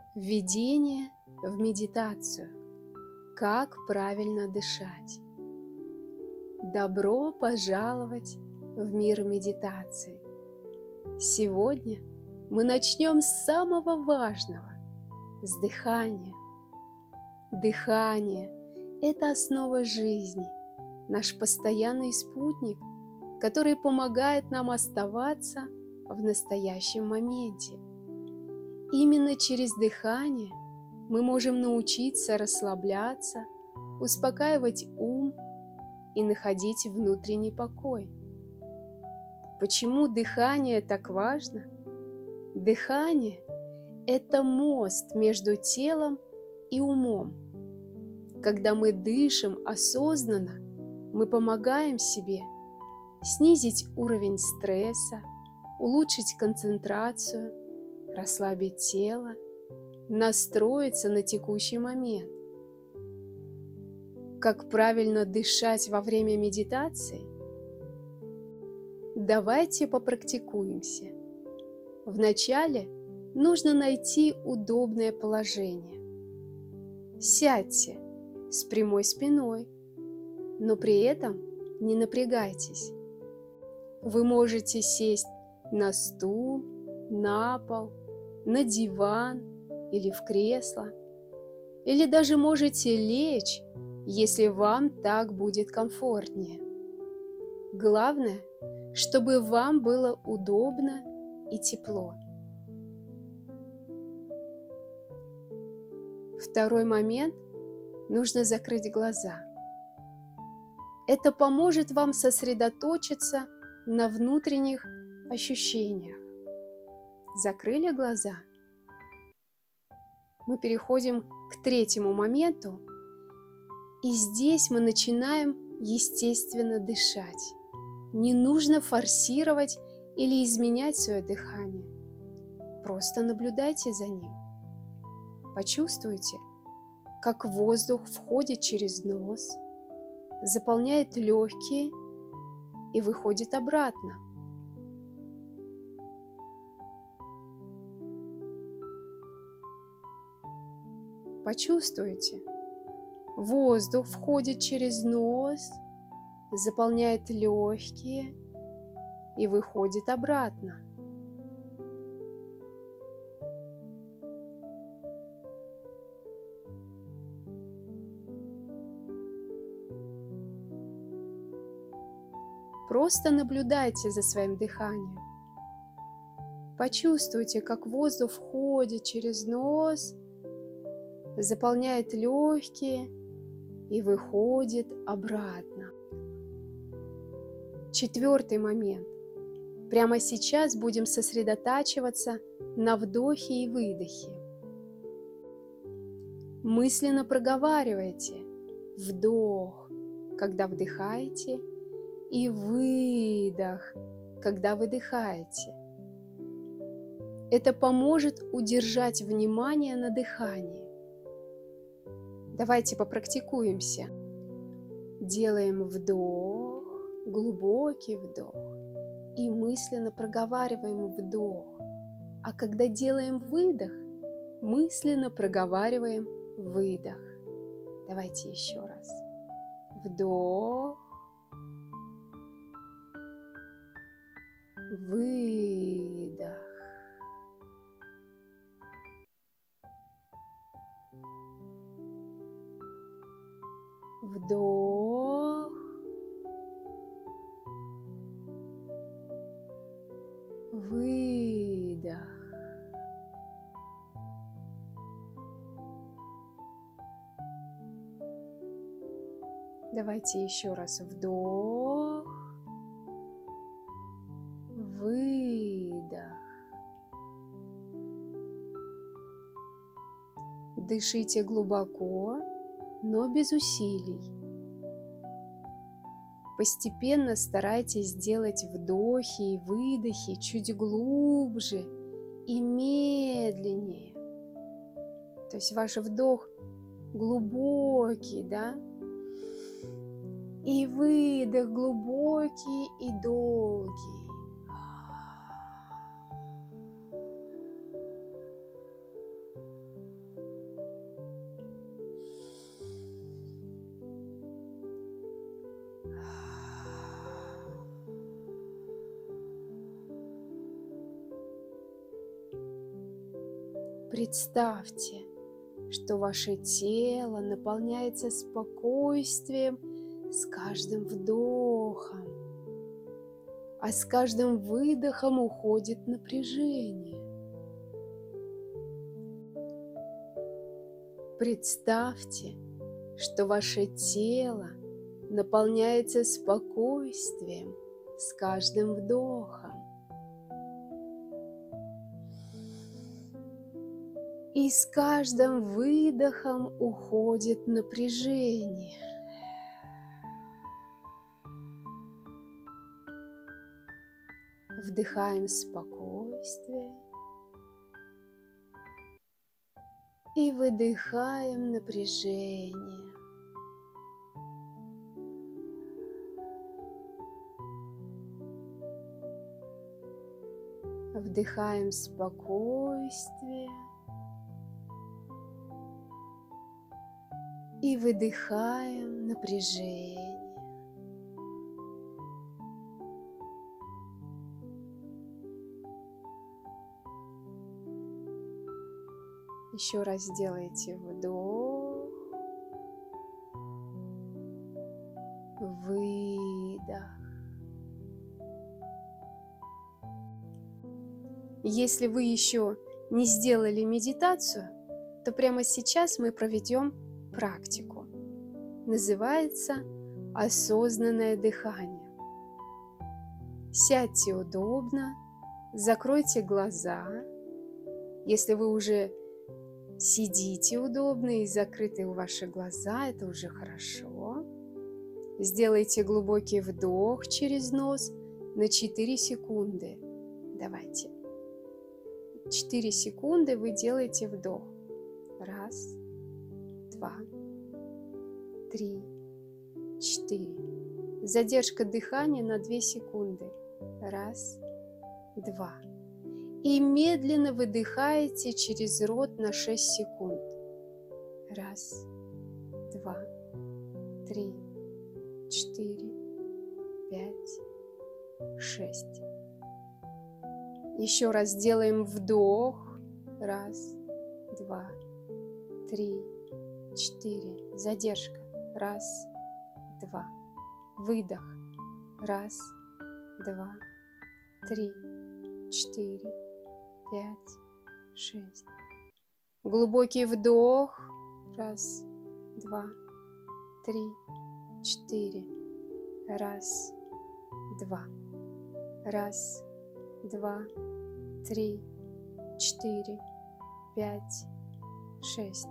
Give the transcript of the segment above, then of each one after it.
Введение в медитацию. Как правильно дышать. Добро пожаловать в мир медитации. Сегодня мы начнем с самого важного, с дыхания. Дыхание – это основа жизни, наш постоянный спутник, который помогает нам оставаться в настоящем моменте. Именно через дыхание мы можем научиться расслабляться, успокаивать ум и находить внутренний покой. Почему дыхание так важно? Дыхание – это мост между телом и умом. Когда мы дышим осознанно, мы помогаем себе снизить уровень стресса, улучшить концентрацию, расслабить тело, настроиться на текущий момент. Как правильно дышать во время медитации? Давайте попрактикуемся. Вначале нужно найти удобное положение. Сядьте с прямой спиной, но при этом не напрягайтесь. Вы можете сесть на стул, на пол, на диван или в кресло, или даже можете лечь, если вам так будет комфортнее. Главное, чтобы вам было удобно и тепло. Второй момент – нужно закрыть глаза. Это поможет вам сосредоточиться на внутренних ощущениях. Закрыли глаза? Мы переходим к третьему моменту, и здесь мы начинаем естественно дышать. Не нужно форсировать или изменять свое дыхание. Просто наблюдайте за ним. Почувствуйте, как воздух входит через нос, заполняет легкие и выходит обратно. Почувствуйте, воздух входит через нос, заполняет легкие и выходит обратно. Просто наблюдайте за своим дыханием. Почувствуйте, как воздух входит через нос, заполняет легкие и выходит обратно. Четвертый момент. Прямо сейчас будем сосредотачиваться на вдохе и выдохе. Мысленно проговаривайте вдох, когда вдыхаете, и выдох, когда выдыхаете. Это поможет удержать внимание на дыхании. Давайте попрактикуемся. Делаем вдох, глубокий вдох, и мысленно проговариваем вдох. А когда делаем выдох, мысленно проговариваем выдох. Давайте еще раз. Вдох, выдох. Вдох, выдох. Давайте еще раз. Вдох, выдох. Дышите глубоко, но без усилий. Постепенно старайтесь делать вдохи и выдохи чуть глубже и медленнее. То есть ваш вдох глубокий, да? И выдох глубокий и долгий. Представьте, что ваше тело наполняется спокойствием с каждым вдохом, а с каждым выдохом уходит напряжение. Представьте, что ваше тело наполняется спокойствием с каждым вдохом. И с каждым выдохом уходит напряжение. Вдыхаем спокойствие и выдыхаем напряжение. Вдыхаем спокойствие и выдыхаем напряжение. Еще раз сделайте вдох, выдох. Если вы еще не сделали медитацию, то прямо сейчас мы проведем практику. Называется осознанное дыхание. Сядьте удобно, закройте глаза. Если вы уже сидите удобно и закрыты ваши глаза, это уже хорошо. Сделайте глубокий вдох через нос на 4 секунды. Давайте. 4 секунды вы делаете вдох. 1, 2, 3, 4. Задержка дыхания на 2 секунды. 1, 2. И медленно выдыхаете через рот на 6 секунд. 1, 2, 3, 4, 5, 6. Еще раз делаем вдох. 1, 2, 3, 4. Задержка. 1, 2. Выдох. 1, 2, 3, 4, 5, 6. Глубокий вдох. 1, 2, 3, 4. 1, 2. 1, 2, 3, 4, 5, 6.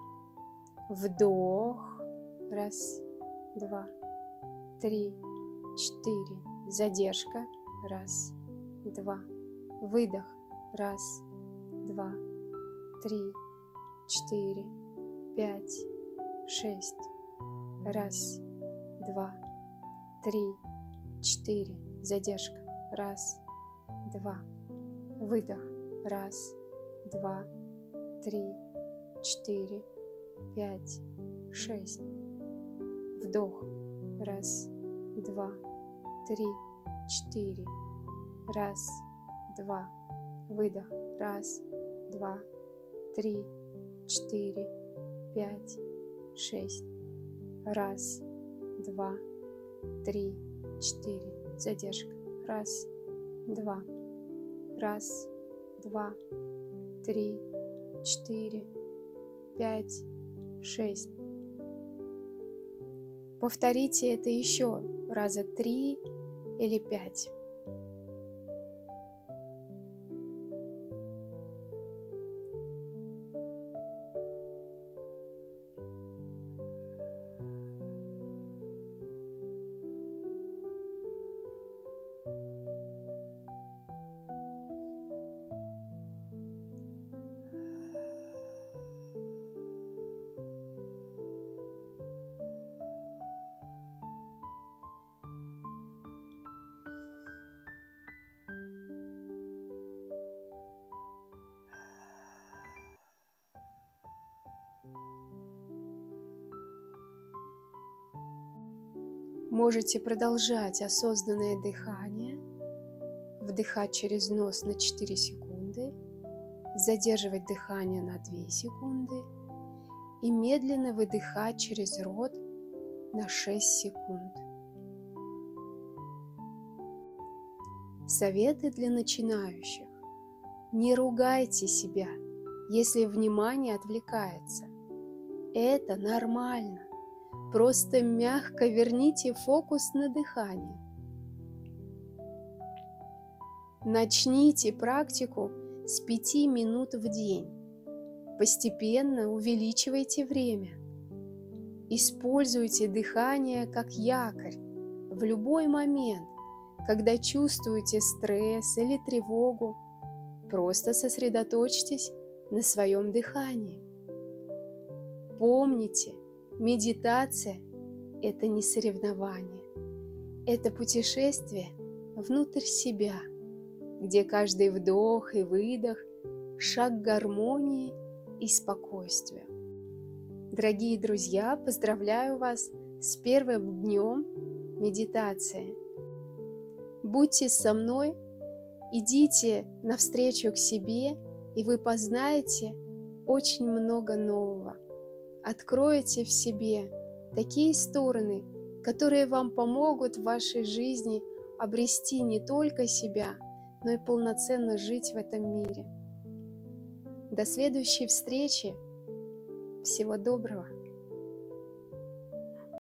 Вдох. 1, 2, 3, 4. Задержка. 1, 2. Выдох. 1, 2, 3, 4, 5, 6. 1, 2, 3, 4. Задержка. 1, 2. Выдох. 1, 2, 3, 4, 5, 6. Вдох. 1, 2, 3, 4. 1, 2. Выдох. 1, 2, 3, 4, 5, 6. 1, 2, 3, 4. Задержка. 1, 2. 1, 2, 3, 4, 5, 6. Повторите это еще раза 3 или 5. Можете продолжать осознанное дыхание, вдыхать через нос на 4 секунды, задерживать дыхание на 2 секунды и медленно выдыхать через рот на 6 секунд. Советы для начинающих. Не ругайте себя, если внимание отвлекается. Это нормально. Просто мягко верните фокус на дыхание. Начните практику с 5 минут в день. Постепенно увеличивайте время. Используйте дыхание как якорь в любой момент, когда чувствуете стресс или тревогу. Просто сосредоточьтесь на своем дыхании. Помните, медитация – это не соревнование. Это путешествие внутрь себя, где каждый вдох и выдох – шаг к гармонии и спокойствию. Дорогие друзья, поздравляю вас с первым днем медитации. Будьте со мной, идите навстречу к себе, и вы познаете очень много нового. Откроете в себе такие стороны, которые вам помогут в вашей жизни обрести не только себя, но и полноценно жить в этом мире. До следующей встречи. Всего доброго.